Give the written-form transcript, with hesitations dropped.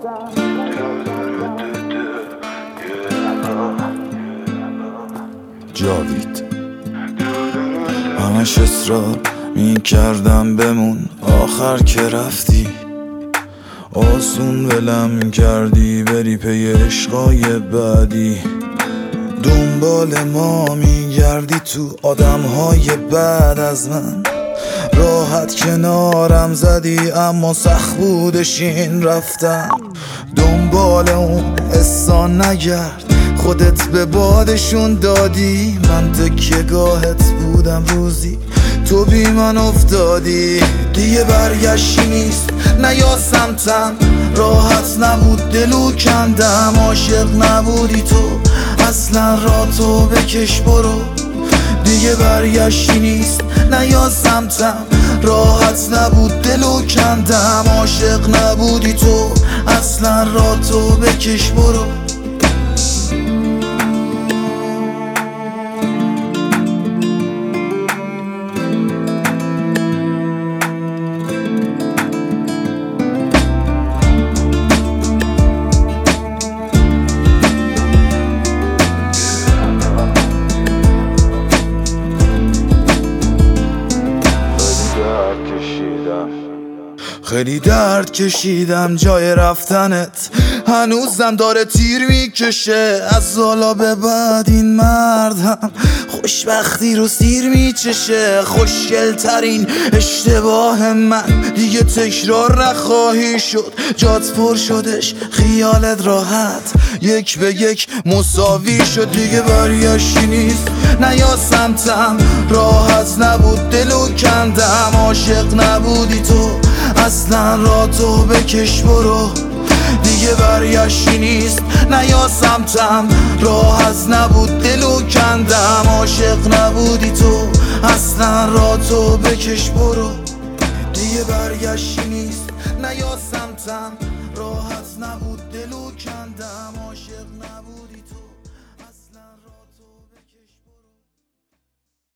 جاوید همش اصرار میکردم بمون، آخر که رفتی آسون ولم کردی بری پی عشقای بعدی. دنبال ما میگردی تو آدمهای بعد از من، راحت کنارم زدی اما سخت بودش این رفتن. دنبال اون حسا نگرد، خودت به بادشون دادی. من تکیه‌گاهت بودم روزی تو بی من افتادی. دیگه برگشتی نیست نه یا سمتم، راحت نبود دلو کندم. عاشق نبودی تو اصلا، را تو بکش برو. دیگه برگشتی نیست نه یا سمتم، راحت نبود دلو کندم. عاشق نبودی تو اصلا، را تو بکش برو. خیلی درد کشیدم جای رفتنت، هنوزم داره تیر میکشه. از حالا به بعد این مرد هم خوشبختی رو سیر میچشه. خوشگل ترین اشتباه من دیگه تکرار نخواهی شد. جات پر شدش خیالت راحت، یک به یک مساوی شد. دیگه برگشتی نیست نه یا سمتم، راحت نبود دلو کندم. عاشق نبودی تو اصلا، را تو بکش برو. دیگه برگشتی نیست نه یا سمتم، راحت نبود دلو کندم. عاشق نبودی تو اصلا، را تو بکش برو. دیگه برگشتی نیست نه یا سمتم، راحت نبود